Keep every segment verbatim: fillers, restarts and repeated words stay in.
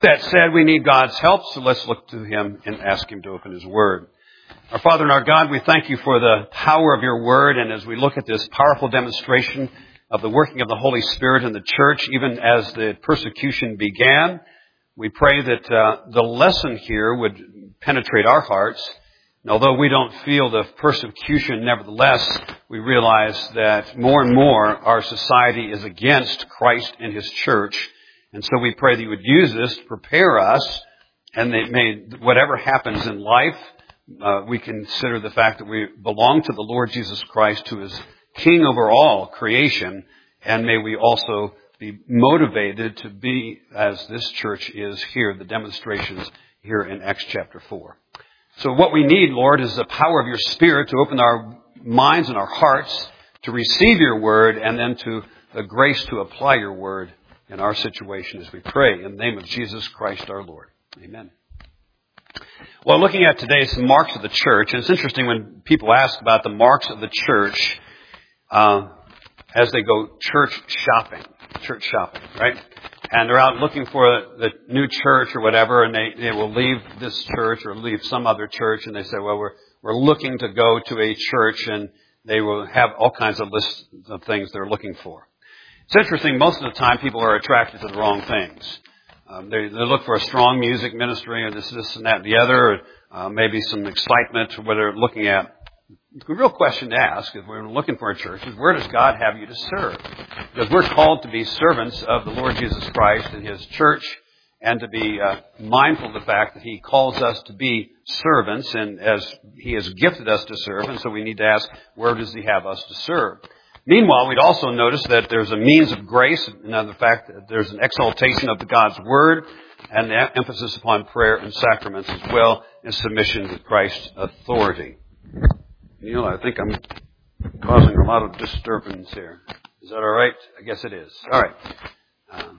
That said, we need God's help, so let's look to Him and ask Him to open His Word. Our Father and our God, we thank You for the power of Your Word, and as we look at this powerful demonstration of the working of the Holy Spirit in the church, even as the persecution began, we pray that uh, the lesson here would penetrate our hearts. And although we don't feel the persecution, nevertheless, we realize that more and more our society is against Christ and His church. And so we pray that You would use this to prepare us, and that may, whatever happens in life, uh, we consider the fact that we belong to the Lord Jesus Christ, who is King over all creation, and may we also be motivated to be as this church is here, the demonstrations here in Acts chapter four. So what we need, Lord, is the power of Your Spirit to open our minds and our hearts to receive Your Word, and then to the grace to apply Your Word in our situation as we pray. In the name of Jesus Christ our Lord. Amen. Well, looking at today some marks of the church, and it's interesting when people ask about the marks of the church uh, as they go church shopping, church shopping, right? And they're out looking for the new church or whatever, and they, they will leave this church or leave some other church, and they say, well, we're we're looking to go to a church, and they will have all kinds of lists of things they're looking for. It's interesting, most of the time people are attracted to the wrong things. Um, they, they look for a strong music ministry, or this, this and that and the other, or uh, maybe some excitement, or what they're looking at. The real question to ask, if we're looking for a church, is where does God have you to serve? Because we're called to be servants of the Lord Jesus Christ and His church, and to be uh, mindful of the fact that He calls us to be servants, and as He has gifted us to serve, and so we need to ask, where does He have us to serve? Meanwhile, we'd also notice that there's a means of grace, and the fact that there's an exaltation of God's Word, and the emphasis upon prayer and sacraments as well as submission to Christ's authority. You know, I think I'm causing a lot of disturbance here. Is that all right? I guess it is. All right. Um,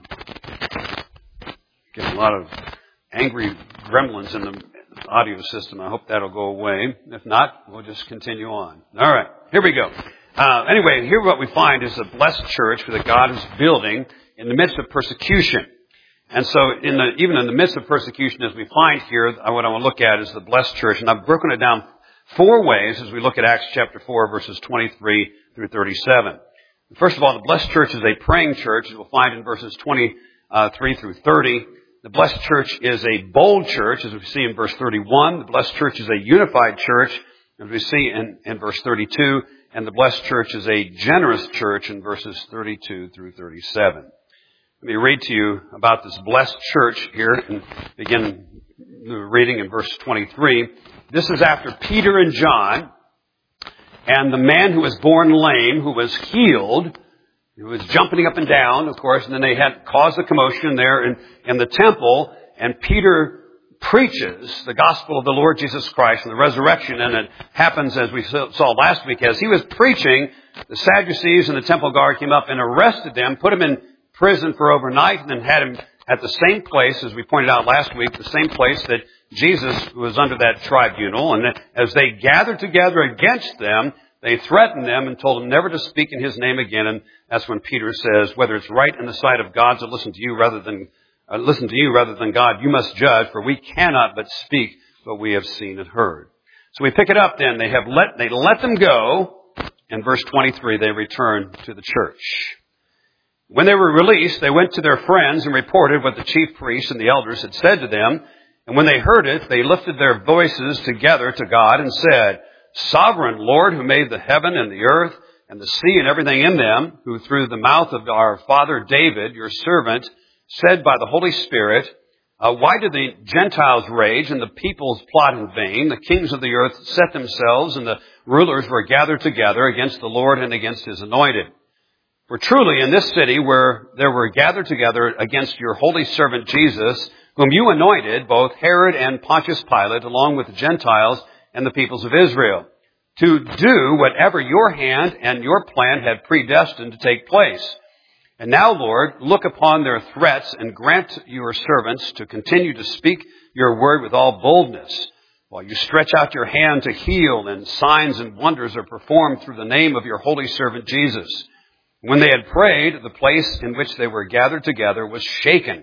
getting a lot of angry gremlins in the audio system. I hope that'll go away. If not, we'll just continue on. All right. Here we go. Uh, anyway, here what we find is a blessed church that God is building in the midst of persecution. And so in the, even in the midst of persecution, as we find here, what I want to look at is the blessed church. And I've broken it down four ways as we look at Acts chapter four, verses twenty-three through thirty-seven. First of all, the blessed church is a praying church, as we'll find in verses twenty-three through thirty. The blessed church is a bold church, as we see in verse thirty-one. The blessed church is a unified church, as we see in, in verse thirty-two. And the blessed church is a generous church in verses thirty-two through thirty-seven. Let me read to you about this blessed church here and begin reading in verse twenty-three. This is after Peter and John and the man who was born lame, who was healed, who was jumping up and down, of course, and then they had caused a commotion there in, in the temple, and Peter preaches the gospel of the Lord Jesus Christ and the resurrection, and it happens, as we saw last week, as he was preaching, the Sadducees and the temple guard came up and arrested them, put him in prison for overnight, and then had him at the same place, as we pointed out last week, the same place that Jesus was under that tribunal. And as they gathered together against them, they threatened them and told them never to speak in His name again. And that's when Peter says, whether it's right in the sight of God to listen to you rather than uh, listen to you rather than God, you must judge, for we cannot but speak what we have seen and heard. So we pick it up then. They have let they let them go. In verse twenty-three, they return to the church. When they were released, they went to their friends and reported what the chief priests and the elders had said to them. And when they heard it, they lifted their voices together to God and said, Sovereign Lord, who made the heaven and the earth and the sea and everything in them, who through the mouth of our father David, your servant, said by the Holy Spirit, uh, why did the Gentiles rage and the peoples plot in vain? The kings of the earth set themselves, and the rulers were gathered together against the Lord and against His anointed. For truly in this city where there were gathered together against your holy servant Jesus, whom you anointed, both Herod and Pontius Pilate, along with the Gentiles and the peoples of Israel, to do whatever your hand and your plan had predestined to take place. And now, Lord, look upon their threats and grant your servants to continue to speak your word with all boldness, while you stretch out your hand to heal, and signs and wonders are performed through the name of your holy servant Jesus. When they had prayed, the place in which they were gathered together was shaken,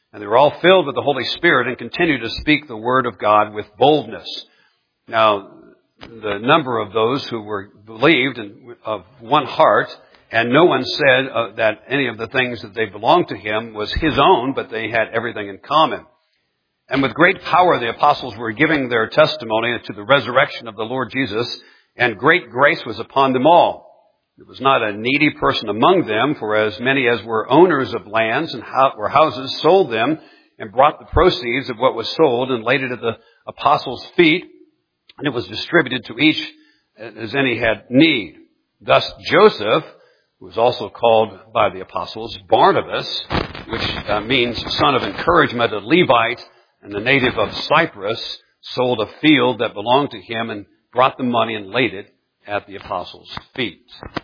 And they were all filled with the Holy Spirit and continued to speak the word of God with boldness. Now, the number of those who were believed and of one heart, and no one said uh, that any of the things that they belonged to him was his own, but they had everything in common. And with great power, the apostles were giving their testimony to the resurrection of the Lord Jesus, and great grace was upon them all. There was not a needy person among them, for as many as were owners of lands and were houses sold them and brought the proceeds of what was sold and laid it at the apostles' feet, and it was distributed to each as any had need. Thus Joseph, who was also called by the apostles Barnabas, which uh, means son of encouragement, a Levite and the native of Cyprus, sold a field that belonged to him and brought the money and laid it at the apostles' feet.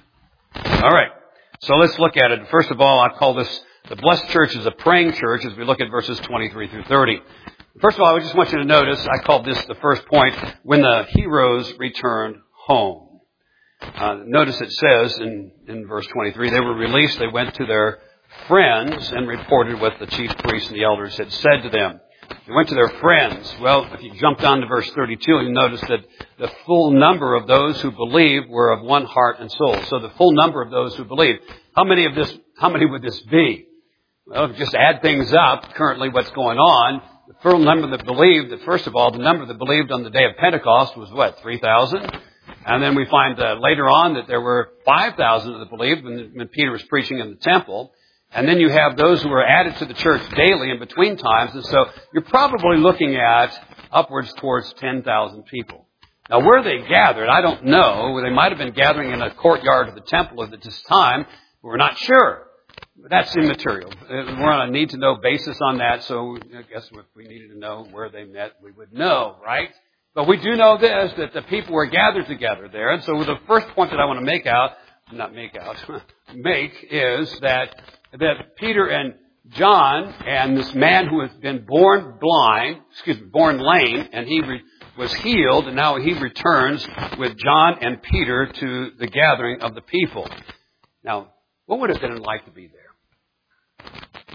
All right, so let's look at it. First of all, I call this the blessed church is a praying church as we look at verses twenty-three through thirty. First of all, I just want you to notice, I called this the first point, when the heroes returned home. Uh, notice it says in, in verse twenty-three, they were released, they went to their friends and reported what the chief priests and the elders had said to them. They went to their friends. Well, if you jump down to verse thirty-two, you'll notice that the full number of those who believed were of one heart and soul. So the full number of those who believed. How many of this, how many would this be? Well, if you just add things up, currently what's going on, the full number that believed, that first of all, the number that believed on the day of Pentecost was what, three thousand? And then we find uh, later on that there were five thousand that believed when, when Peter was preaching in the temple. And then you have those who were added to the church daily in between times. And so you're probably looking at upwards towards ten thousand people. Now, where they gathered, I don't know. They might have been gathering in a courtyard of the temple at this time. We're not sure. But that's immaterial. We're on a need-to-know basis on that. So I guess if we needed to know where they met, we would know, right? But we do know this, that the people were gathered together there. And so the first point that I want to make out, not make out, make is that that Peter and John and this man who has been born blind, excuse me, born lame, and he re- was healed, and now he returns with John and Peter to the gathering of the people. Now, what would it have been like to be there?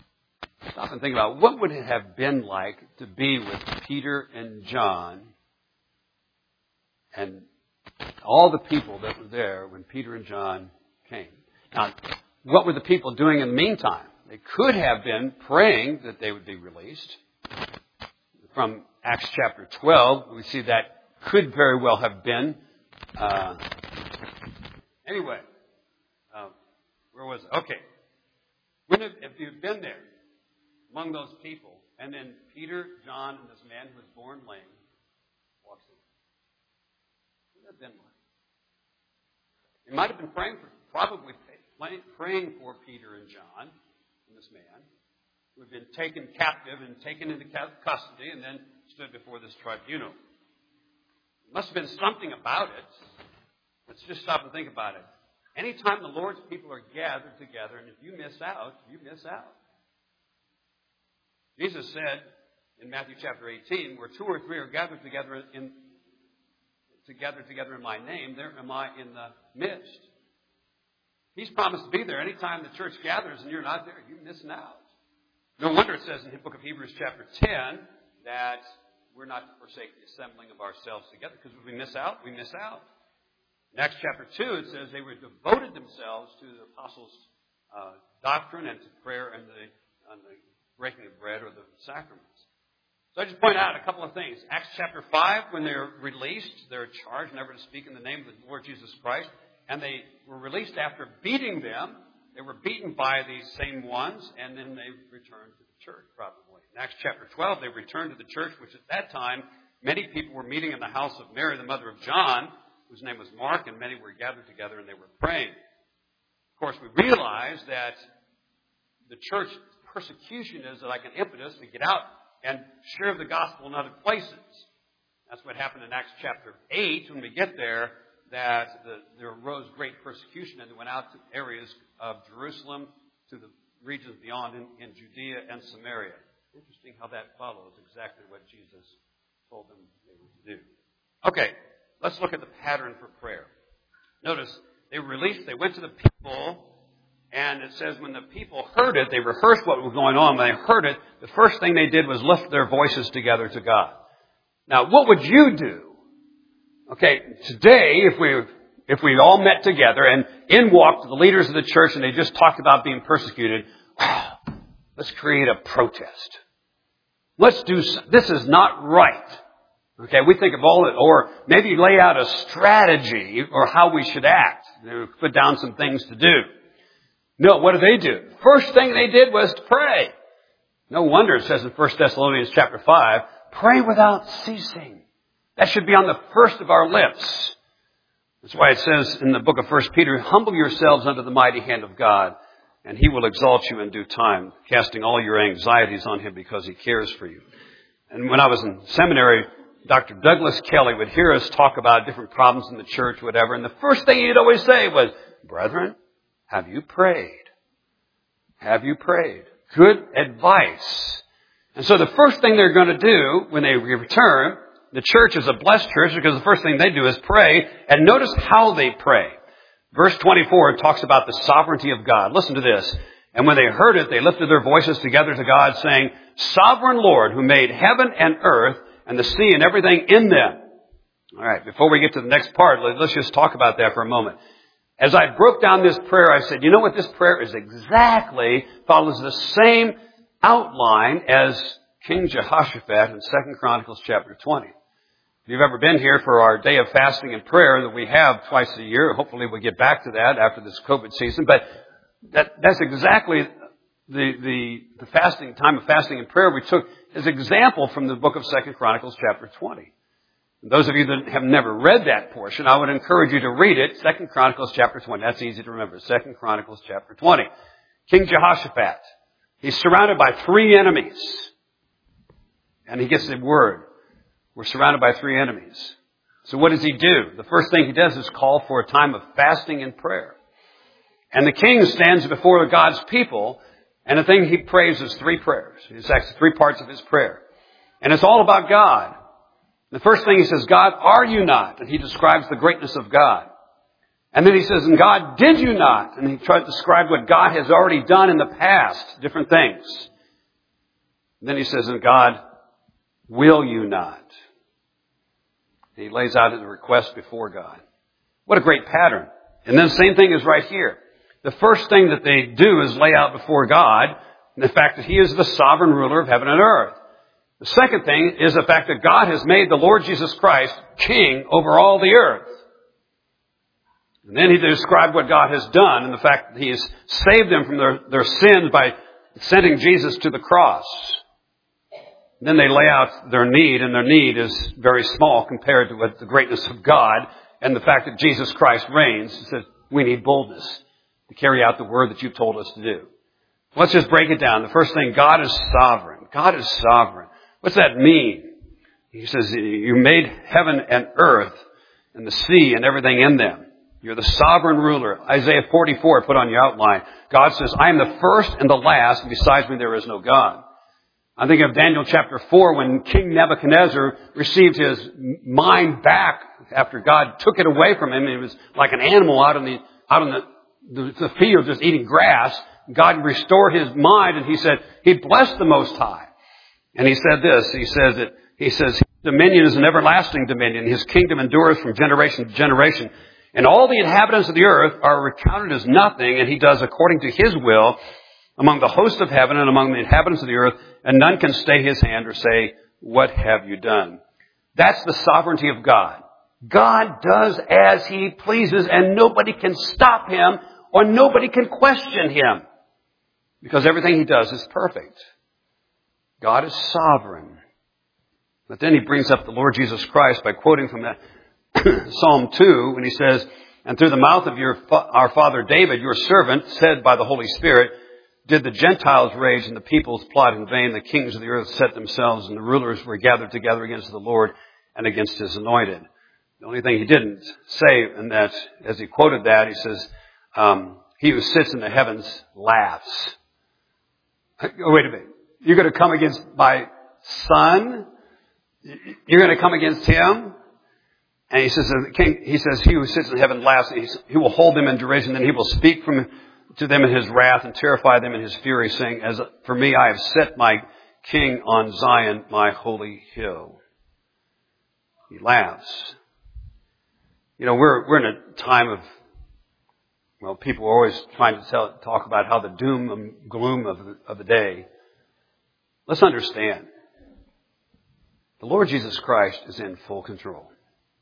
Stop and think about it. What would it have been like to be with Peter and John and all the people that were there when Peter and John came? Now, what were the people doing in the meantime? They could have been praying that they would be released. From Acts chapter twelve, we see that could very well have been. Uh, anyway, uh, where was it? Okay. When have, if you've been there among those people, and then Peter, John, and this man who was born lame walks in, what would that have been like? They might have been praying for, probably praying for Peter and John and this man who had been taken captive and taken into custody and then stood before this tribunal. There must have been something about it. Let's just stop and think about it. Anytime the Lord's people are gathered together, and if you miss out, you miss out. Jesus said in Matthew chapter eighteen, where two or three are gathered together in together together in my name, there am I in the midst. He's promised to be there. Anytime the church gathers and you're not there, you're missing out. No wonder it says in the book of Hebrews chapter ten that we're not to forsake the assembling of ourselves together, because if we miss out, we miss out. In Acts chapter two, it says they were devoted themselves to the apostles' uh, doctrine and to prayer and the, and the breaking of bread or the sacraments. So I just point out a couple of things. Acts chapter five, when they're released, they're charged never to speak in the name of the Lord Jesus Christ. And they were released after beating them. They were beaten by these same ones, and then they returned to the church, probably. In Acts chapter twelve, they returned to the church, which at that time, many people were meeting in the house of Mary, the mother of John, whose name was Mark, and many were gathered together and they were praying. Of course, we realize that the church persecution is like an impetus to get out and share the gospel in other places. That's what happened in Acts chapter eight when we get there. That the, there arose great persecution, and they went out to areas of Jerusalem to the regions beyond in, in Judea and Samaria. Interesting how that follows exactly what Jesus told them they were to do. Okay, let's look at the pattern for prayer. Notice, they were released, they went to the people, And it says when the people heard it, they rehearsed what was going on. When they heard it, the first thing they did was lift their voices together to God. Now, what would you do? Okay, today, if we if we all met together and in walked the leaders of the church and they just talked about being persecuted, wow, let's create a protest. Let's do, this is not right. Okay, we think of all it, or maybe lay out a strategy or how we should act. Put down some things to do. No, what do they do? First thing they did was to pray. No wonder it says in First Thessalonians chapter five, pray without ceasing. That should be on the first of our lips. That's why it says in the book of First Peter, humble yourselves under the mighty hand of God, and He will exalt you in due time, casting all your anxieties on Him because He cares for you. And when I was in seminary, Doctor Douglas Kelly would hear us talk about different problems in the church, whatever, and the first thing he'd always say was, brethren, have you prayed? Have you prayed? Good advice. And so the first thing they're going to do when they return, the church is a blessed church because the first thing they do is pray. And notice how they pray. Verse twenty-four talks about the sovereignty of God. Listen to this. And when they heard it, they lifted their voices together to God, saying, Sovereign Lord, who made heaven and earth and the sea and everything in them. All right, before we get to the next part, let's just talk about that for a moment. As I broke down this prayer, I said, you know what? This prayer is exactly, follows the same outline as King Jehoshaphat in Second Chronicles chapter twenty. If you've ever been here for our day of fasting and prayer that we have twice a year, hopefully we'll get back to that after this COVID season, but that, that's exactly the, the, the fasting, time of fasting and prayer we took as example from the book of Second Chronicles chapter twenty. And those of you that have never read that portion, I would encourage you to read it. Second Chronicles chapter twenty. That's easy to remember. Second Chronicles chapter twenty. King Jehoshaphat. He's surrounded by three enemies. And he gets the word. We're surrounded by three enemies. So what does he do? The first thing he does is call for a time of fasting and prayer. And the king stands before God's people, and the thing he prays is three prayers. It's actually three parts of his prayer. And it's all about God. The first thing he says, God, are you not? And he describes the greatness of God. And then he says, and God, did you not? And he tries to describe what God has already done in the past, different things. And then he says, and God, will you not? And he lays out his request before God. What a great pattern. And then the same thing is right here. The first thing that they do is lay out before God the fact that He is the sovereign ruler of heaven and earth. The second thing is the fact that God has made the Lord Jesus Christ king over all the earth. And then he described what God has done and the fact that He has saved them from their, their sins by sending Jesus to the cross. And then they lay out their need, and their need is very small compared to what the greatness of God and the fact that Jesus Christ reigns. He says, we need boldness to carry out the word that you've told us to do. Let's just break it down. The first thing, God is sovereign. God is sovereign. What's that mean? He says, you made heaven and earth and the sea and everything in them. You're the sovereign ruler. Isaiah forty-four, put on your outline. God says, I am the first and the last, and besides me there is no God. I think of Daniel chapter four when King Nebuchadnezzar received his mind back after God took it away from him. He was like an animal out in the, out in the, the, the field just eating grass. God restored his mind, and he said, he blessed the Most High. And he said this, he says that, he says, his dominion is an everlasting dominion. His kingdom endures from generation to generation. And all the inhabitants of the earth are recounted as nothing, and he does according to his will among the hosts of heaven and among the inhabitants of the earth, and none can stay his hand or say, what have you done? That's the sovereignty of God. God does as He pleases, and nobody can stop Him or nobody can question Him because everything He does is perfect. God is sovereign. But then He brings up the Lord Jesus Christ by quoting from that Psalm two when He says, and through the mouth of your our father David, your servant, said by the Holy Spirit, did the Gentiles rage and the peoples plot in vain? The kings of the earth set themselves, and the rulers were gathered together against the Lord and against His anointed. The only thing He didn't say in that, as He quoted that, He says, um, He who sits in the heavens laughs. Oh, wait a minute. You're going to come against my son? You're going to come against him? And he says, the king, he says, he who sits in heaven laughs. He will hold them in derision, and he will speak from to them in his wrath and terrify them in his fury, saying, as for me, I have set my king on Zion, my holy hill. He laughs. You know, we're, we're in a time of, well, people are always trying to tell, talk about how the doom and gloom of the, of the day. Let's understand. The Lord Jesus Christ is in full control.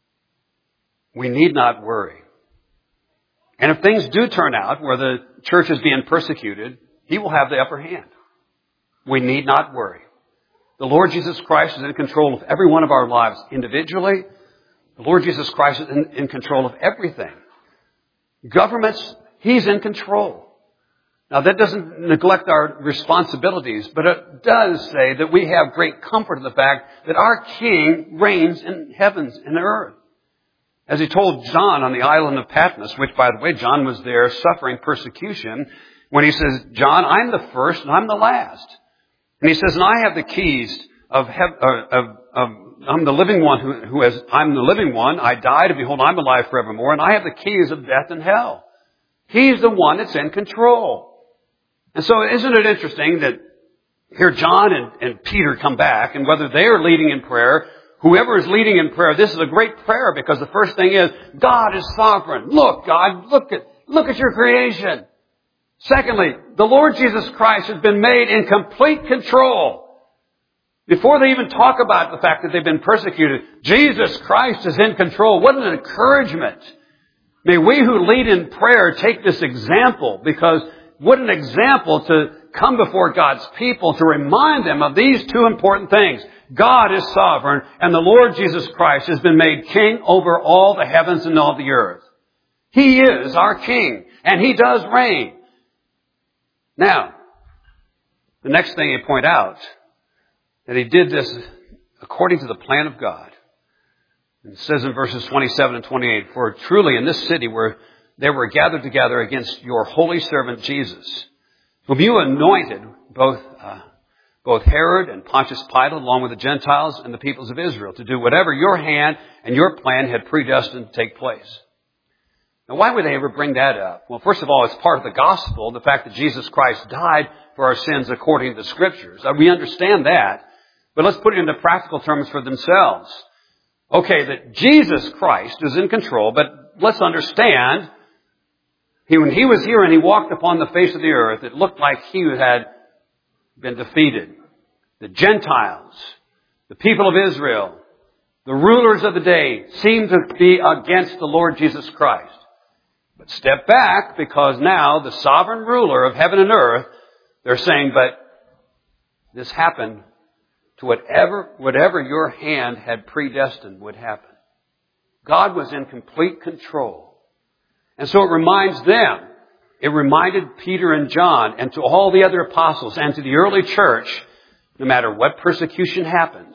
We need not worry. And if things do turn out where the church is being persecuted, He will have the upper hand. We need not worry. The Lord Jesus Christ is in control of every one of our lives individually. The Lord Jesus Christ is in, in control of everything. Governments, He's in control. Now that doesn't neglect our responsibilities, but it does say that we have great comfort in the fact that our King reigns in heavens and earth. As He told John on the island of Patmos, which by the way, John was there suffering persecution, when He says, John, I'm the first and I'm the last. And He says, and I have the keys of, hev- uh, of, of I'm the living one who, who has, I'm the living one. I died, and behold, I'm alive forevermore, and I have the keys of death and hell. He's the one that's in control. And so isn't it interesting that here John and, and Peter come back, and whether they are leading in prayer, whoever is leading in prayer, this is a great prayer, because the first thing is, God is sovereign. Look, God, look at, look at your creation. Secondly, the Lord Jesus Christ has been made in complete control. Before they even talk about the fact that they've been persecuted, Jesus Christ is in control. What an encouragement. May we who lead in prayer take this example, because what an example to come before God's people to remind them of these two important things. God is sovereign, and the Lord Jesus Christ has been made King over all the heavens and all the earth. He is our King, and He does reign. Now, the next thing you point out, that He did this according to the plan of God. It says in verses twenty-seven and twenty-eight, for truly in this city where they were gathered together against your holy servant Jesus, whom you anointed, both uh, both Herod and Pontius Pilate, along with the Gentiles and the peoples of Israel, to do whatever your hand and your plan had predestined to take place. Now, why would they ever bring that up? Well, first of all, it's part of the gospel, the fact that Jesus Christ died for our sins according to the Scriptures. We understand that, but let's put it into practical terms for themselves. Okay, that Jesus Christ is in control, but let's understand, he, when He was here and He walked upon the face of the earth, it looked like He had been defeated. The Gentiles, the people of Israel, the rulers of the day seemed to be against the Lord Jesus Christ. But step back, because now the sovereign ruler of heaven and earth, they're saying, but this happened to whatever, whatever your hand had predestined would happen. God was in complete control. And so it reminds them, it reminded Peter and John and to all the other apostles and to the early church, no matter what persecution happens,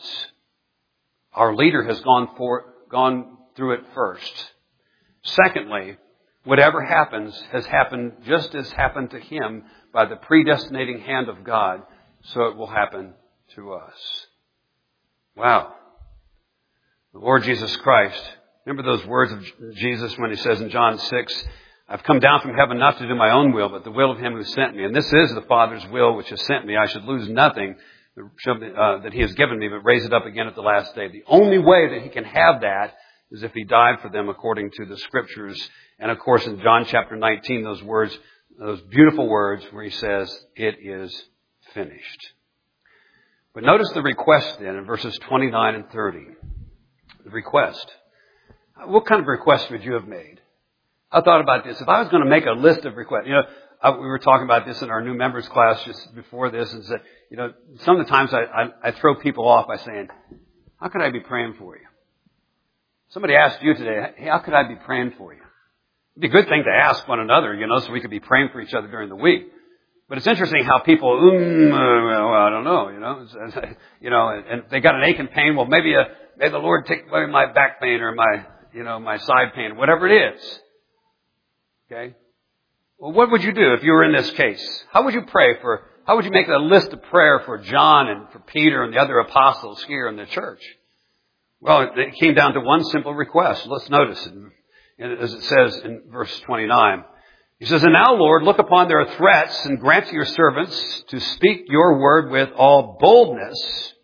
our leader has gone for, gone through it first. Secondly, whatever happens has happened just as happened to Him by the predestinating hand of God, so it will happen to us. Wow. The Lord Jesus Christ. Remember those words of Jesus when He says in John six, I've come down from heaven not to do my own will, but the will of Him who sent me. And this is the Father's will which has sent me. I should lose nothing uh, that He has given me, but raise it up again at the last day. The only way that He can have that is if He died for them according to the Scriptures. And of course in John chapter nineteen, those words, those beautiful words where He says, it is finished. But notice the request then in verses twenty-nine and thirty. The request. What kind of request would you have made? I thought about this. If I was going to make a list of requests, you know, I, we were talking about this in our new members class just before this, and said, you know, some of the times I, I, I throw people off by saying, how could I be praying for you? Somebody asked you today, hey, how could I be praying for you? It'd be a good thing to ask one another, you know, so we could be praying for each other during the week. But it's interesting how people, mm, uh, well, I don't know, you know, it's, it's, you know, and, and they got an ache and pain. Well, maybe a, may the Lord take away my back pain or my, you know, my side pain, whatever it is. Okay. Well, what would you do if you were in this case? How would you pray for, how would you make a list of prayer for John and for Peter and the other apostles here in the church? Well, it came down to one simple request. Let's notice it. And as it says in verse twenty-nine, He says, and now, Lord, look upon their threats and grant to your servants to speak your word with all boldness.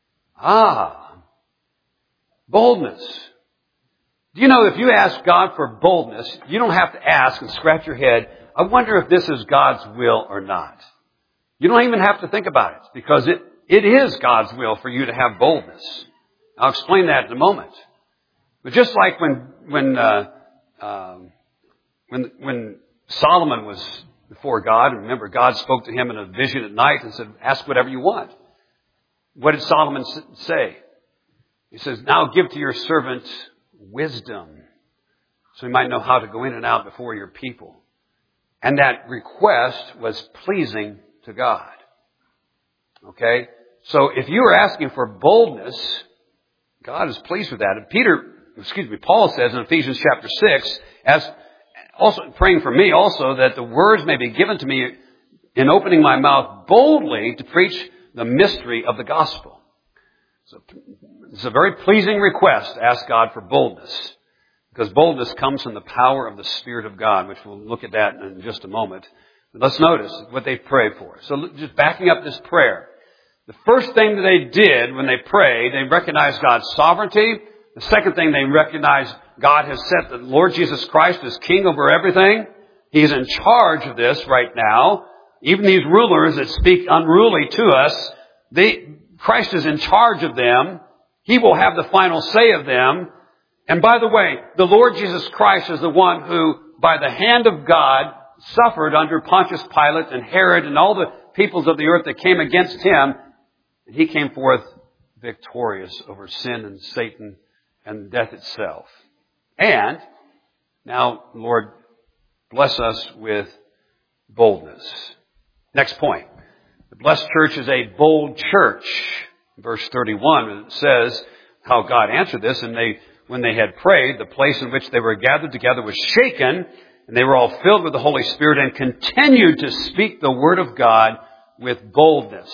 Ah, boldness. Do you know if you ask God for boldness, you don't have to ask and scratch your head, I wonder if this is God's will or not. You don't even have to think about it because it, it is God's will for you to have boldness. I'll explain that in a moment. But just like when, when, uh, um, when, when Solomon was before God, and remember God spoke to him in a vision at night and said, ask whatever you want. What did Solomon say? He says, now give to your servant wisdom so he might know how to go in and out before your people. And that request was pleasing to God. Okay? So if you are asking for boldness, God is pleased with that. And Peter, excuse me, Paul says in Ephesians chapter six, as also praying for me also that the words may be given to me in opening my mouth boldly to preach the mystery of the gospel. So it's a very pleasing request to ask God for boldness, because boldness comes from the power of the Spirit of God, which we'll look at that in just a moment. But let's notice what they prayed for. So just backing up this prayer. The first thing that they did when they prayed, they recognized God's sovereignty. The second thing, they recognized God has set the Lord Jesus Christ as king over everything. He's in charge of this right now. Even these rulers that speak unruly to us, they, Christ is in charge of them. He will have the final say of them. And by the way, the Lord Jesus Christ is the one who, by the hand of God, suffered under Pontius Pilate and Herod and all the peoples of the earth that came against him. And he came forth victorious over sin and Satan and death itself. And now, Lord, bless us with boldness. Next point. The blessed church is a bold church. Verse thirty-one, it says how God answered this. And they, when they had prayed, the place in which they were gathered together was shaken, and they were all filled with the Holy Spirit and continued to speak the word of God with boldness.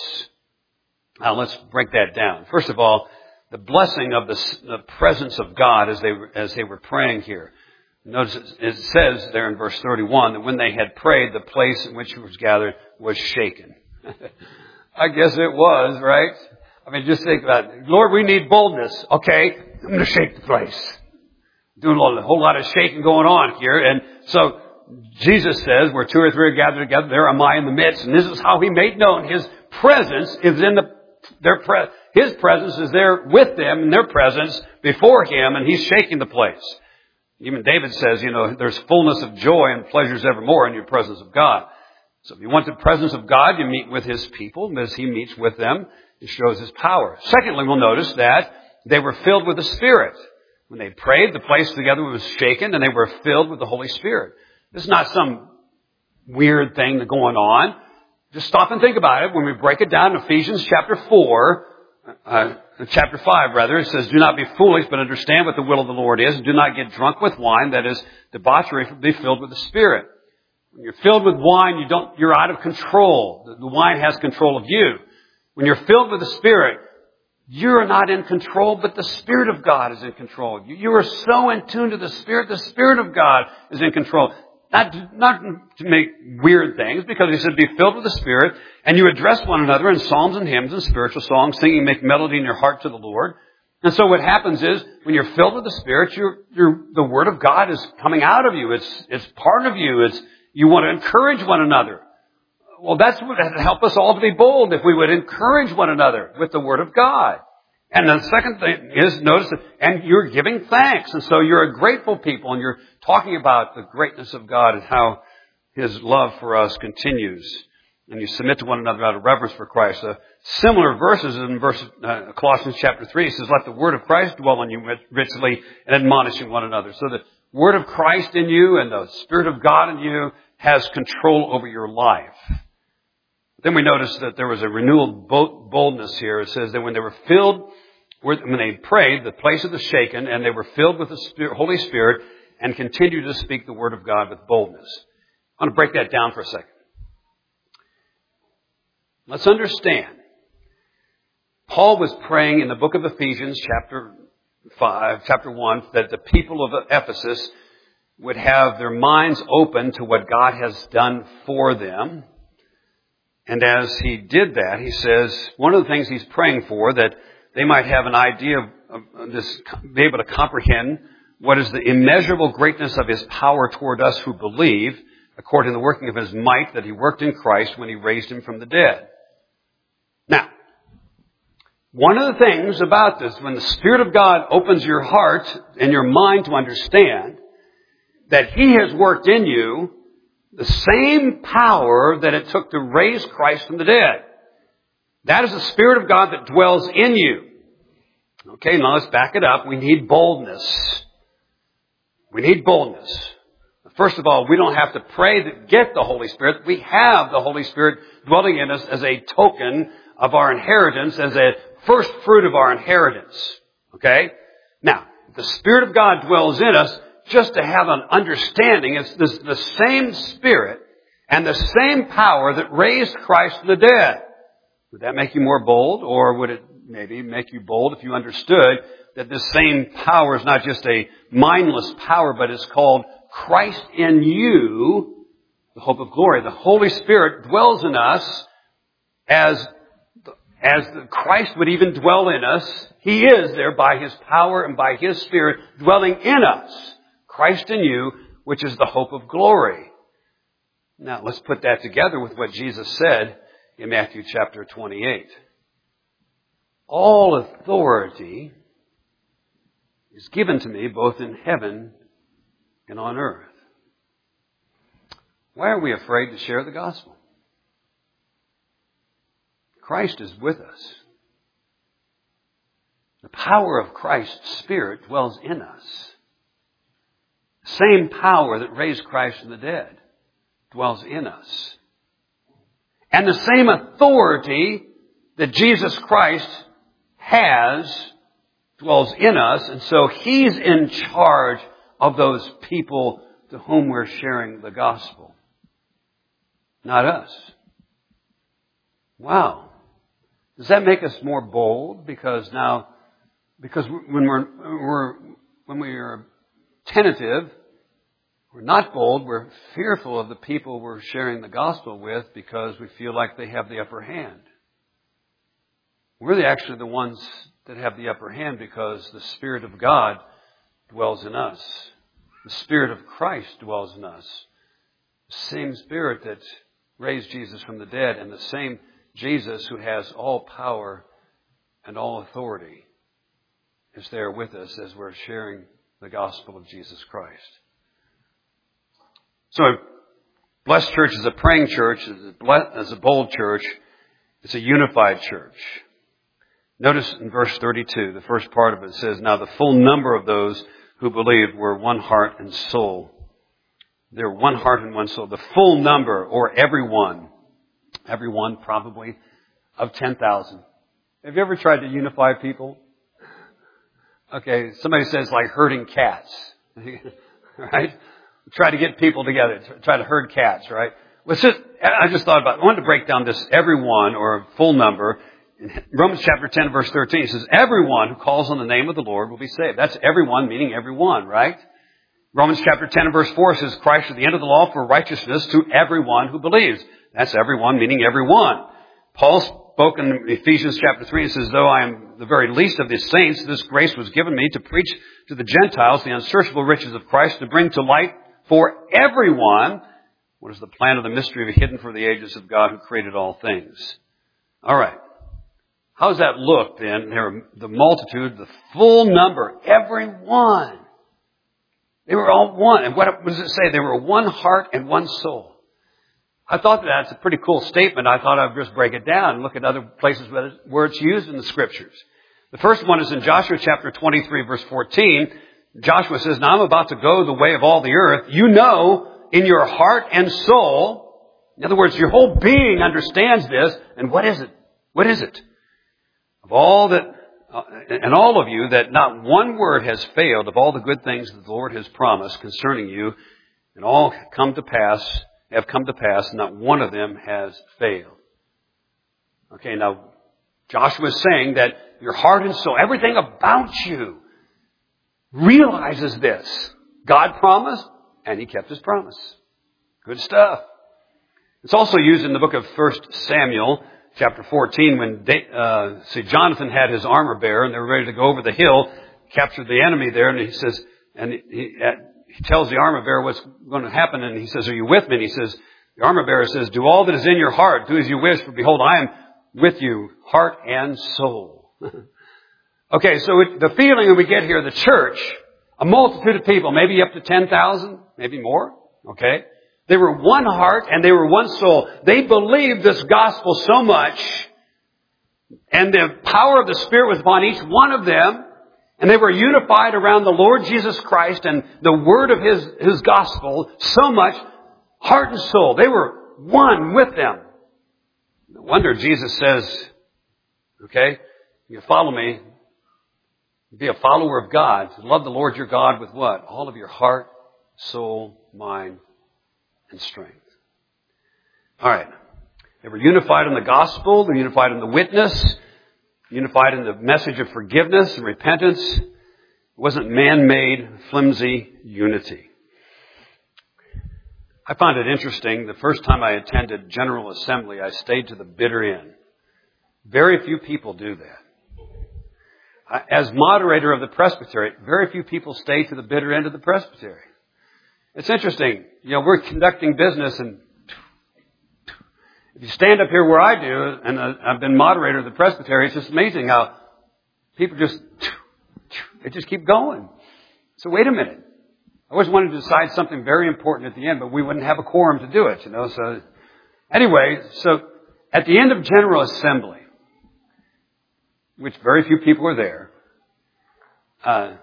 Now let's break that down. First of all, the blessing of the, the presence of God as they, as they were praying here. Notice it says there in verse thirty-one that when they had prayed, the place in which it was gathered was shaken. I guess it was, right? I mean, just think about it. Lord, we need boldness. Okay, I'm going to shake the place. Doing a whole lot of shaking going on here. And so Jesus says, where two or three are gathered together, there am I in the midst. And this is how he made known his presence is in the, their pre, his presence is there with them in their presence before him, and he's shaking the place. Even David says, you know, there's fullness of joy and pleasures evermore in your presence of God. So if you want the presence of God, you meet with his people. As he meets with them, it shows his power. Secondly, we'll notice that they were filled with the Spirit. When they prayed, the place together was shaken, and they were filled with the Holy Spirit. This is not some weird thing going on. Just stop and think about it. When we break it down in Ephesians chapter four, uh, chapter five rather, it says, do not be foolish, but understand what the will of the Lord is. And do not get drunk with wine, that is debauchery, be filled with the Spirit. When you're filled with wine, you don't, you're out of control. The, the wine has control of you. When you're filled with the Spirit, you're not in control, but the Spirit of God is in control of you. You are so in tune to the Spirit, the Spirit of God is in control. Not, not to make weird things, because he said, be filled with the Spirit, and you address one another in psalms and hymns and spiritual songs, singing, make melody in your heart to the Lord. And so what happens is, when you're filled with the Spirit, you're, you're, the Word of God is coming out of you. It's, it's part of you. It's, you want to encourage one another. Well, that's what would help us all to be bold, if we would encourage one another with the Word of God. And the second thing is, notice that, and you're giving thanks. And so you're a grateful people, and you're talking about the greatness of God and how his love for us continues. And you submit to one another out of reverence for Christ. Uh, similar verses in verse uh, Colossians chapter three, it says, let the word of Christ dwell in you richly, and admonishing one another. So the word of Christ in you and the Spirit of God in you has control over your life. Then we notice that there was a renewal boldness here. It says that when they were filled, when they prayed, the place was shaken, and they were filled with the Spirit, Holy Spirit, and continued to speak the word of God with boldness. I want to break that down for a second. Let's understand. Paul was praying in the book of Ephesians, chapter five, chapter one, that the people of Ephesus would have their minds open to what God has done for them. And as he did that, he says, one of the things he's praying for, that they might have an idea of, of this, be able to comprehend what is the immeasurable greatness of his power toward us who believe, according to the working of his might that he worked in Christ when he raised him from the dead. Now, one of the things about this, when the Spirit of God opens your heart and your mind to understand that he has worked in you the same power that it took to raise Christ from the dead. That is the Spirit of God that dwells in you. Okay, now let's back it up. We need boldness. We need boldness. First of all, we don't have to pray to get the Holy Spirit. We have the Holy Spirit dwelling in us as a token of our inheritance, as a first fruit of our inheritance. Okay? Now, if the Spirit of God dwells in us, just to have an understanding, it's this, the same Spirit and the same power that raised Christ from the dead. Would that make you more bold? Or would it maybe make you bold if you understood that this same power is not just a mindless power, but is called Christ in you, the hope of glory. The Holy Spirit dwells in us as, as Christ would even dwell in us. He is there by His power and by His Spirit dwelling in us. Christ in you, which is the hope of glory. Now, let's put that together with what Jesus said in Matthew chapter twenty-eight. All authority is given to me both in heaven and on earth. Why are we afraid to share the gospel? Christ is with us. The power of Christ's Spirit dwells in us. The same power that raised Christ from the dead dwells in us. And the same authority that Jesus Christ has dwells in us. And so He's in charge of those people to whom we're sharing the gospel. Not us. Wow. Does that make us more bold? Because now, because when we're, we're when we are tentative, we're not bold, we're fearful of the people we're sharing the gospel with because we feel like they have the upper hand. We're the, actually the ones that have the upper hand because the Spirit of God dwells in us. The Spirit of Christ dwells in us. The same Spirit that raised Jesus from the dead, and the same Jesus who has all power and all authority is there with us as we're sharing the gospel of Jesus Christ. So, Blessed Church is a praying church, is a bold church, it's a unified church. Notice in verse thirty-two, the first part of it says, now the full number of those who believed were one heart and soul. They were one heart and one soul. The full number, or everyone, everyone probably, of ten thousand. Have you ever tried to unify people? Okay, somebody says like herding cats, right? Try to get people together, try to herd cats, right? Let's just, I just thought about it. I wanted to break down this everyone, or a full number. In Romans chapter ten, verse thirteen, it says, everyone who calls on the name of the Lord will be saved. That's everyone, meaning everyone, right? Romans chapter ten and verse four says, Christ is the end of the law for righteousness to everyone who believes. That's everyone, meaning everyone. Paul spoke in Ephesians chapter three, and says, though I am the very least of the saints, this grace was given me to preach to the Gentiles the unsearchable riches of Christ, to bring to light for everyone what is the plan of the mystery of hidden for the ages of God who created all things. All right. How does that look then? There are the multitude, the full number, everyone. They were all one. And what does it say? They were one heart and one soul. I thought that that's a pretty cool statement. I thought I'd just break it down and look at other places where it's used in the Scriptures. The first one is in Joshua chapter twenty-three, verse fourteen. Joshua says, now I'm about to go the way of all the earth. You know in your heart and soul, in other words, your whole being understands this. And what is it? What is it? Of all that, uh, and all of you, that not one word has failed of all the good things that the Lord has promised concerning you, and all come to pass, have come to pass, not one of them has failed. Okay, now, Joshua is saying that your heart and soul, everything about you, realizes this. God promised, and he kept his promise. Good stuff. It's also used in the book of First Samuel, chapter fourteen, when they, uh, see, Jonathan had his armor bearer, and they were ready to go over the hill, capture the enemy there, and he says, and he, he tells the armor bearer what's going to happen, and he says, "Are you with me?" And he says, the armor bearer says, "Do all that is in your heart, do as you wish, for behold, I am with you, heart and soul." Okay, so it, the feeling that we get here, the church, a multitude of people, maybe up to ten thousand, maybe more, okay? They were one heart and they were one soul. They believed this gospel so much, and the power of the Spirit was upon each one of them, and they were unified around the Lord Jesus Christ and the word of His, His gospel so much, heart and soul. They were one with them. No wonder Jesus says, okay, you follow me, be a follower of God. Love the Lord your God with what? All of your heart, soul, mind, and strength. All right. They were unified in the gospel. They were unified in the witness. Unified in the message of forgiveness and repentance. It wasn't man-made, flimsy unity. I found it interesting. The first time I attended General Assembly, I stayed to the bitter end. Very few people do that. As moderator of the presbytery, very few people stay to the bitter end of the presbytery. It's interesting. You know, we're conducting business, and if you stand up here where I do, and I've been moderator of the presbytery, it's just amazing how people just, they just keep going. So wait a minute. I always wanted to decide something very important at the end, but we wouldn't have a quorum to do it, you know. So anyway, so at the end of General Assembly, which very few people were there, uh,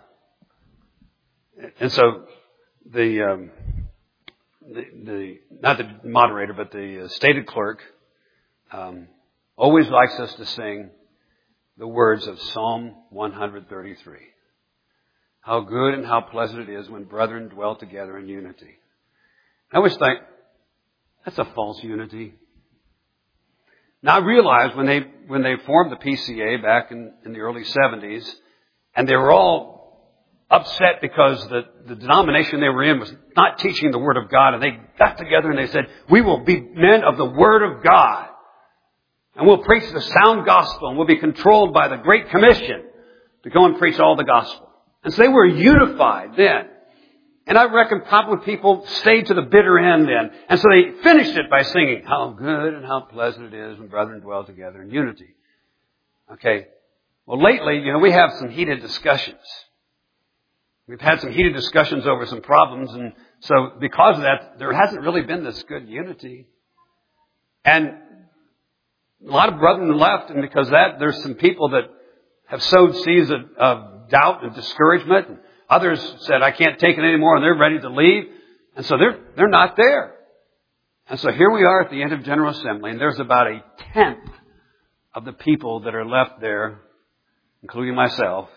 and so the, um, the, the, not the moderator, but the uh, stated clerk, um, always likes us to sing the words of Psalm one thirty-three. How good and how pleasant it is when brethren dwell together in unity. I always think, that's a false unity. Now I realized when they, when they formed the P C A back in, in the early seventies, and they were all upset because the, the denomination they were in was not teaching the Word of God, and they got together and they said, we will be men of the Word of God, and we'll preach the sound gospel, and we'll be controlled by the Great Commission to go and preach all the gospel. And so they were unified then. And I reckon probably people stayed to the bitter end then. And so they finished it by singing, how good and how pleasant it is when brethren dwell together in unity. Okay. Well, lately, you know, we have some heated discussions. We've had some heated discussions over some problems. And so because of that, there hasn't really been this good unity. And a lot of brethren left. And because of that, there's some people that have sowed seeds of, of doubt and discouragement. And others said, I can't take it anymore, and they're ready to leave. And so they're, they're not there. And so here we are at the end of General Assembly, and there's about a tenth of the people that are left there, including myself.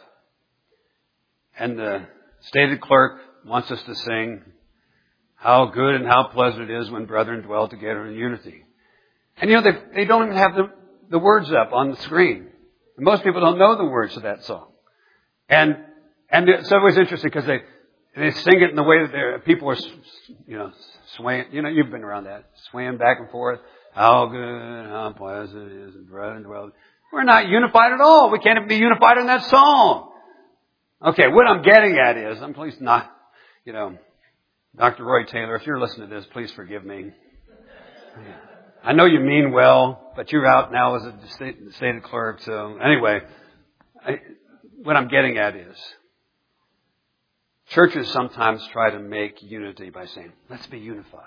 And the stated clerk wants us to sing, how good and how pleasant it is when brethren dwell together in unity. And you know, they, they don't even have the, the words up on the screen. And most people don't know the words to that song. And And so it was interesting because they, they sing it in the way that they're, people are, you know, swaying. You know, you've been around that. Swaying back and forth. How good, how pleasant it is, and brethren dwell. We're not unified at all. We can't even be unified in that song. Okay, what I'm getting at is, I'm please not, you know, Doctor Roy Taylor, if you're listening to this, please forgive me. I know you mean well, but you're out now as a stated clerk. So anyway, I, what I'm getting at is, churches sometimes try to make unity by saying, let's be unified.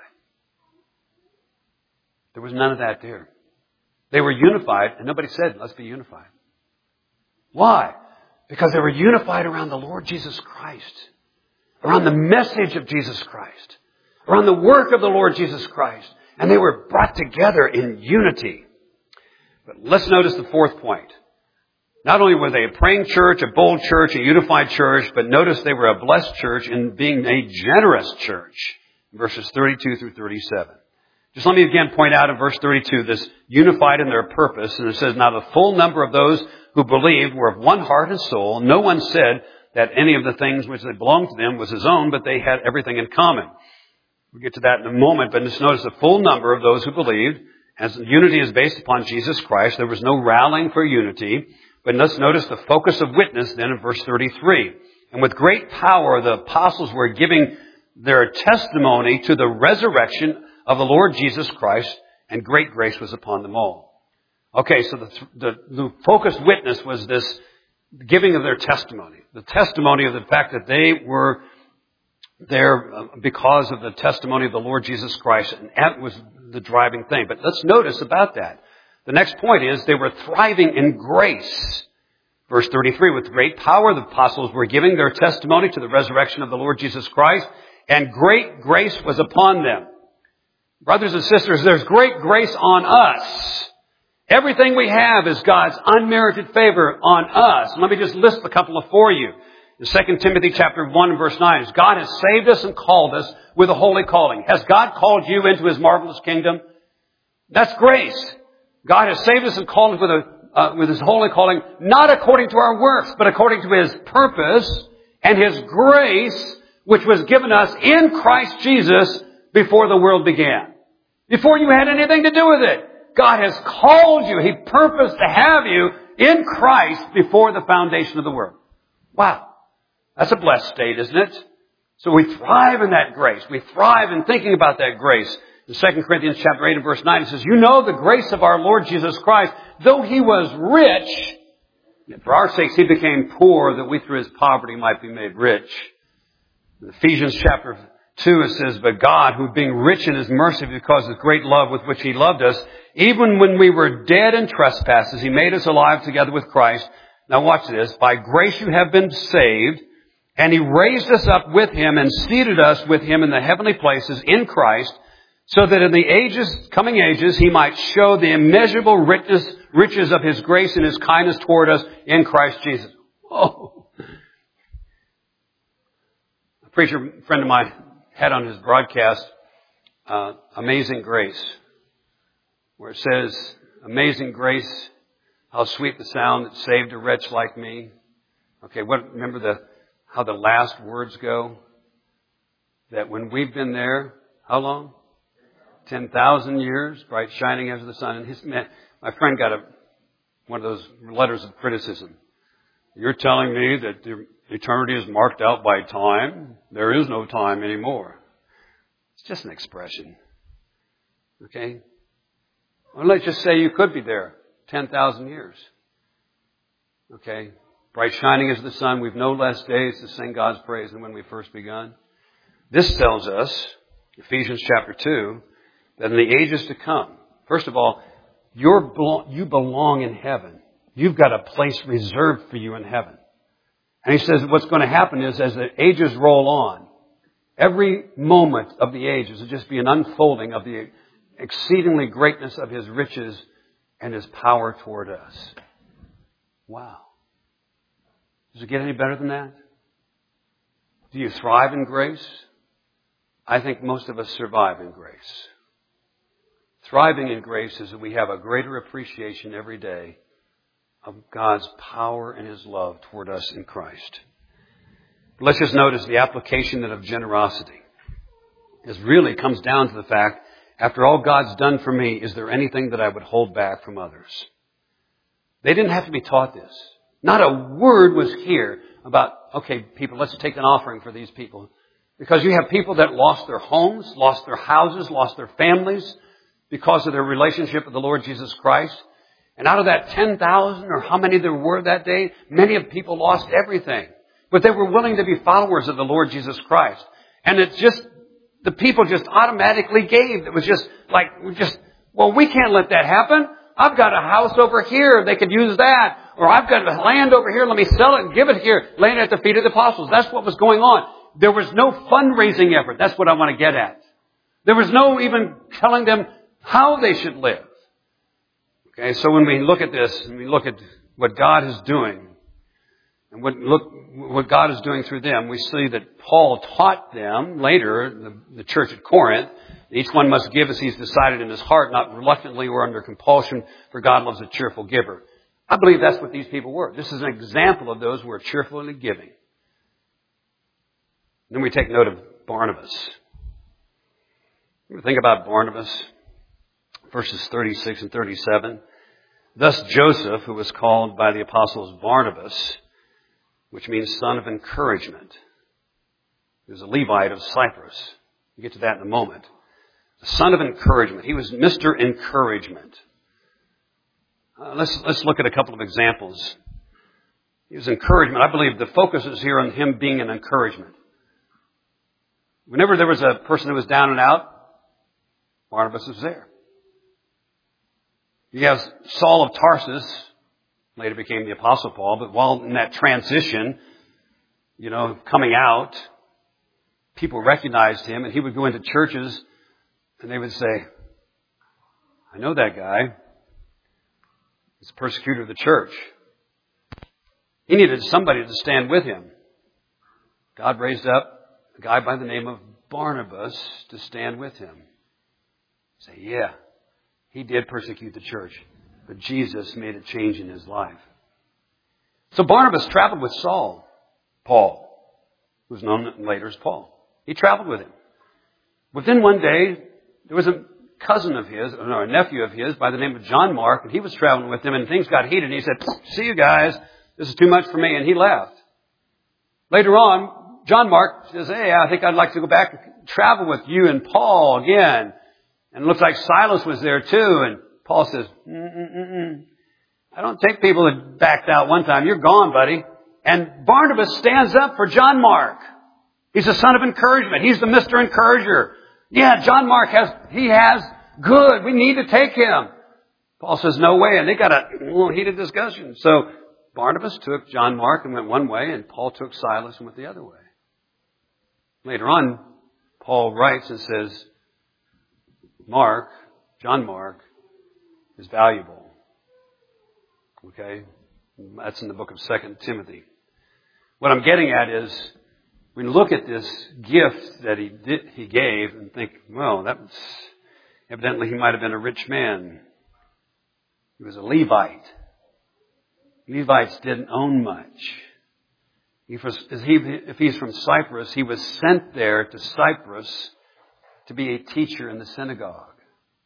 There was none of that there. They were unified, and nobody said, let's be unified. Why? Because they were unified around the Lord Jesus Christ, around the message of Jesus Christ, around the work of the Lord Jesus Christ, and they were brought together in unity. But let's notice the fourth point. Not only were they a praying church, a bold church, a unified church, but notice they were a blessed church in being a generous church. Verses thirty-two through thirty-seven. Just let me again point out in verse thirty-two, this unified in their purpose. And it says, now the full number of those who believed were of one heart and soul. No one said, that any of the things which they belonged to them was his own, but they had everything in common. We'll get to that in a moment, but just notice the full number of those who believed, as unity is based upon Jesus Christ. There was no rallying for unity. But let's notice the focus of witness then in verse thirty-three. And with great power, the apostles were giving their testimony to the resurrection of the Lord Jesus Christ, and great grace was upon them all. Okay, so the, the, the focused witness was this giving of their testimony. The testimony of the fact that they were there because of the testimony of the Lord Jesus Christ. And that was the driving thing. But let's notice about that. The next point is they were thriving in grace. Verse thirty-three, with great power the apostles were giving their testimony to the resurrection of the Lord Jesus Christ, and great grace was upon them. Brothers and sisters, there's great grace on us. Everything we have is God's unmerited favor on us. Let me just list a couple of for you. In Second Timothy chapter one and verse nine, God has saved us and called us with a holy calling. Has God called you into His marvelous kingdom? That's grace. God has saved us and called us with a Uh, with His holy calling, not according to our works, but according to His purpose and His grace, which was given us in Christ Jesus before the world began. Before you had anything to do with it. God has called you. He purposed to have you in Christ before the foundation of the world. Wow. That's a blessed state, isn't it? So we thrive in that grace. We thrive in thinking about that grace. In Second Corinthians chapter eight and verse nine, it says, you know the grace of our Lord Jesus Christ, though He was rich, yet for our sakes He became poor, that we through His poverty might be made rich. In Ephesians chapter two, it says, but God, who being rich in His mercy because of His great love with which He loved us, even when we were dead in trespasses, He made us alive together with Christ. Now watch this. By grace you have been saved, and He raised us up with Him and seated us with Him in the heavenly places in Christ, so that in the ages, coming ages, He might show the immeasurable riches, riches of His grace and His kindness toward us in Christ Jesus. Oh. A preacher friend of mine had on his broadcast, uh, Amazing Grace, where it says, amazing grace, how sweet the sound that saved a wretch like me. Okay, what, remember the, how the last words go? That when we've been there, how long? ten thousand years, bright shining as the sun. And his, my friend got a, one of those letters of criticism. You're telling me that the eternity is marked out by time? There is no time anymore. It's just an expression. Okay? Well, let's just say you could be there ten thousand years. Okay? Bright shining as the sun. We've no less days to sing God's praise than when we first begun. This tells us, Ephesians chapter two, that in the ages to come, first of all, you're, you belong in heaven. You've got a place reserved for you in heaven. And he says what's going to happen is as the ages roll on, every moment of the ages will just be an unfolding of the exceedingly greatness of His riches and His power toward us. Wow. Does it get any better than that? Do you thrive in grace? I think most of us survive in grace. Thriving in grace is that we have a greater appreciation every day of God's power and His love toward us in Christ. But let's just notice the application of generosity. This really comes down to the fact, after all God's done for me, is there anything that I would hold back from others? They didn't have to be taught this. Not a word was here about, okay, people, let's take an offering for these people. Because you have people that lost their homes, lost their houses, lost their families, because of their relationship with the Lord Jesus Christ. And out of that ten thousand, or how many there were that day, many of people lost everything. But they were willing to be followers of the Lord Jesus Christ. And it's just, the people just automatically gave. It was just like, we just, well, we can't let that happen. I've got a house over here. They could use that. Or I've got a land over here. Let me sell it and give it here. Laying at the feet of the apostles. That's what was going on. There was no fundraising effort. That's what I want to get at. There was no even telling them how they should live. Okay, so when we look at this, and we look at what God is doing, and what look what God is doing through them, we see that Paul taught them later, the, the church at Corinth, each one must give as he's decided in his heart, not reluctantly or under compulsion, for God loves a cheerful giver. I believe that's what these people were. This is an example of those who are cheerfully giving. Then we take note of Barnabas. You think about Barnabas, verses thirty-six and thirty-seven. Thus Joseph, who was called by the apostles Barnabas, which means son of encouragement. He was a Levite of Cyprus. We'll get to that in a moment. A son of encouragement. He was Mister Encouragement. Uh, let's, let's look at a couple of examples. He was encouragement. I believe the focus is here on him being an encouragement. Whenever there was a person who was down and out, Barnabas was there. You have Saul of Tarsus, later became the Apostle Paul, but while in that transition, you know, coming out, people recognized him, and he would go into churches and they would say, I know that guy. He's a persecutor of the church. He needed somebody to stand with him. God raised up a guy by the name of Barnabas to stand with him. Say, yeah, he did persecute the church, but Jesus made a change in his life. So Barnabas traveled with Saul, Paul, who was known later as Paul. He traveled with him. Within one day, there was a cousin of his, or no, a nephew of his by the name of John Mark, and he was traveling with him, and things got heated, and he said, see you guys, this is too much for me, and he left. Later on, John Mark says, hey, I think I'd like to go back and travel with you and Paul again. And it looks like Silas was there too, and Paul says, Mm-mm-mm-mm. I don't take people that backed out one time. You're gone, buddy. And Barnabas stands up for John Mark. He's a son of encouragement. He's the Mister Encourager. Yeah, John Mark has, he has good. We need to take him. Paul says, no way. And they got a little heated discussion. So Barnabas took John Mark and went one way, and Paul took Silas and went the other way. Later on, Paul writes and says, Mark, John Mark, is valuable. Okay? That's in the book of Second Timothy. What I'm getting at is, we look at this gift that he did, he gave and think, well, that was, evidently he might have been a rich man. He was a Levite. Levites didn't own much. If, he, if he's from Cyprus, he was sent there to Cyprus to be a teacher in the synagogue.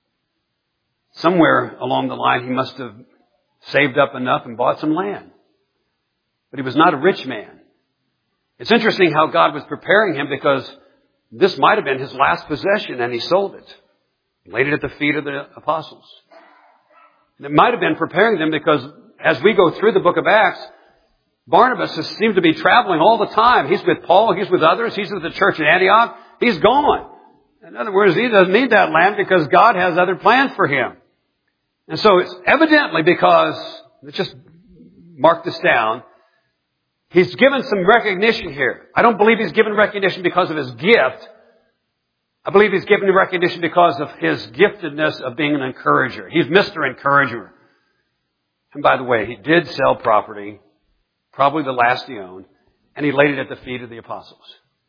Somewhere along the line, he must have saved up enough and bought some land. But he was not a rich man. It's interesting how God was preparing him, because this might have been his last possession and he sold it. He laid it at the feet of the apostles. And it might have been preparing them because as we go through the book of Acts, Barnabas seems to be traveling all the time. He's with Paul, he's with others, he's with the church in Antioch. He's gone. In other words, he doesn't need that land because God has other plans for him. And so it's evidently because, let's just mark this down, he's given some recognition here. I don't believe he's given recognition because of his gift. I believe he's given recognition because of his giftedness of being an encourager. He's Mister Encourager. And by the way, he did sell property, probably the last he owned, and he laid it at the feet of the apostles.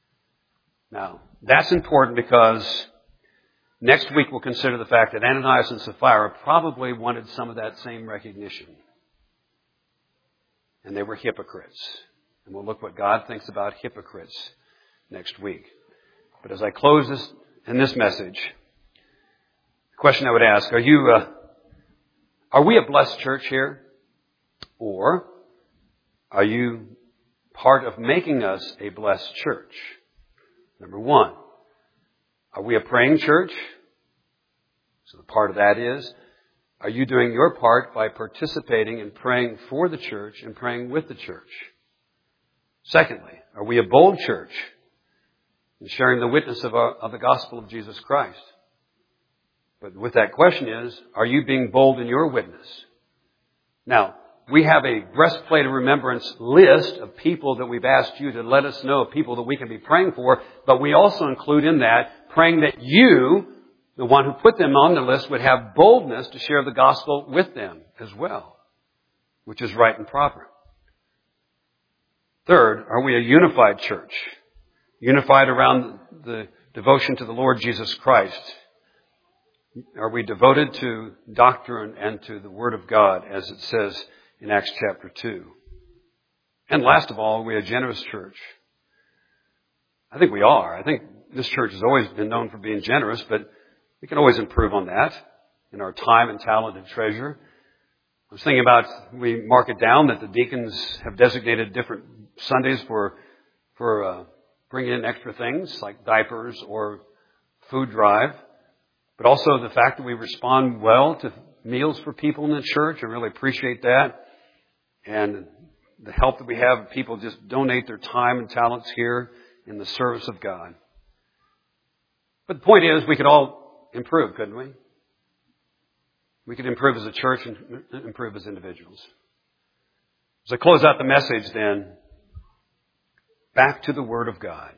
Now, that's important because next week we'll consider the fact that Ananias and Sapphira probably wanted some of that same recognition. And they were hypocrites. And we'll look what God thinks about hypocrites next week. But as I close this in this message, the question I would ask, are you, uh, are we a blessed church here? Or are you part of making us a blessed church? Number one, are we a praying church? So the part of that is, are you doing your part by participating in praying for the church and praying with the church? Secondly, are we a bold church in sharing the witness of, our, of the gospel of Jesus Christ? But with that question is, are you being bold in your witness? Now, we have a breastplate of remembrance list of people that we've asked you to let us know of people that we can be praying for, but we also include in that praying that you, the one who put them on the list, would have boldness to share the gospel with them as well, which is right and proper. Third, are we a unified church? Unified around the devotion to the Lord Jesus Christ? Are we devoted to doctrine and to the Word of God, as it says in Acts chapter two? And last of all, are we a generous church? I think we are. I think this church has always been known for being generous, but we can always improve on that in our time and talent and treasure. I was thinking about, we mark it down that the deacons have designated different Sundays for for uh, bringing in extra things like diapers or food drive, but also the fact that we respond well to meals for people in the church. I really appreciate that. And the help that we have, people just donate their time and talents here in the service of God. But the point is, we could all improve, couldn't we? We could improve as a church and improve as individuals. As I close out the message then, back to the Word of God.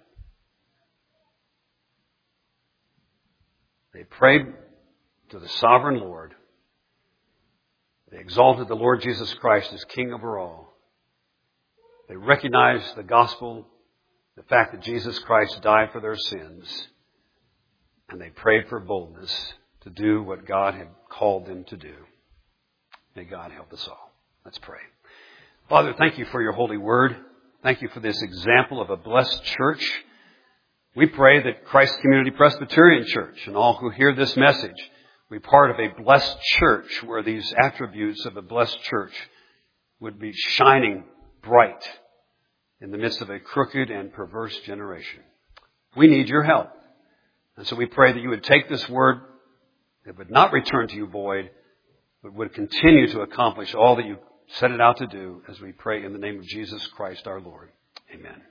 They prayed to the sovereign Lord. They exalted the Lord Jesus Christ as King over all. They recognized the gospel, the fact that Jesus Christ died for their sins. And they prayed for boldness to do what God had called them to do. May God help us all. Let's pray. Father, thank you for your holy word. Thank you for this example of a blessed church. We pray that Christ Community Presbyterian Church and all who hear this message be part of a blessed church where these attributes of a blessed church would be shining bright in the midst of a crooked and perverse generation. We need your help. And so we pray that you would take this word that would not return to you void, but would continue to accomplish all that you set it out to do, as we pray in the name of Jesus Christ our Lord. Amen.